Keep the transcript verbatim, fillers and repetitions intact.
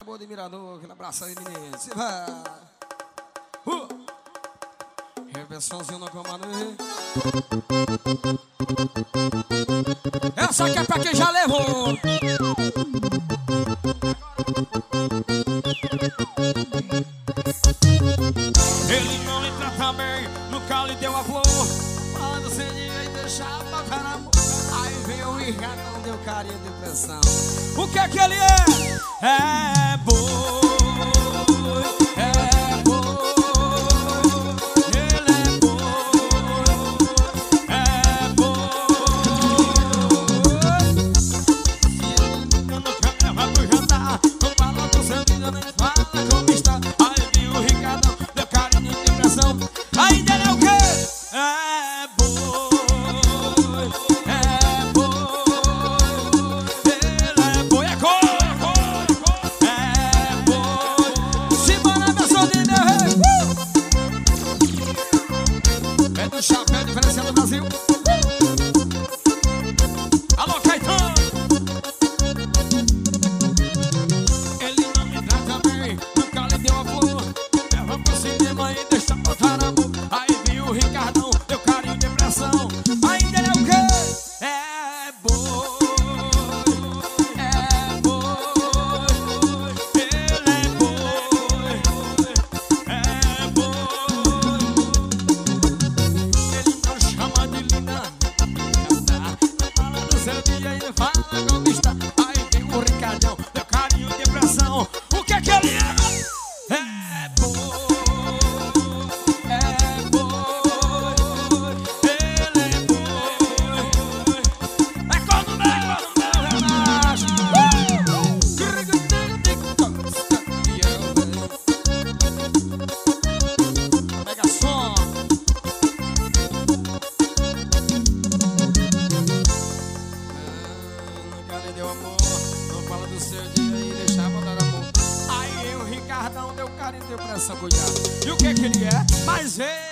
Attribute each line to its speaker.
Speaker 1: Boa de Mirador, aquele abraço aí, menino. Se vai. Uh. Reversãozinho na comando. Essa aqui é pra quem já levou. Ele não lhe trata bem, nunca lhe deu a flor. Falando sem dinheiro e deixava pra caramba. Aí vem o Ricardo, não deu carinho de depressão. O que é que ele é? É boi, é boi, ele é boi, é boi. Se ele nunca leva pro jantar, não fala do seu vida, nem fala como está. Aí vem o Ricardão, deu carinho de depressão. Ainda ele é o quê? É boi, é boi, ele é boi, é cor. Chapéu diferenciado do Brasil. Alô, Caetano. Ele não me trata bem, nunca lhe deu a flor. Leva pro cinema e deixa botar amor. Aí viu o Ricardão, deu carinho de depressão. Ainda ele é o quê? É boi, é boi, ele é boi, é boi. Fala como está, aí vem o Ricardão, deu carinho de depressão. O que é que ele é? É boi, é boi, ele é boi. É quando meu, meu relaxo. Pega som. Deu amor, não fala do seu dia e deixa botar amor. Aí o Ricardão deu carinho, deu pressa, cuidado. E o que que ele é? Mas ele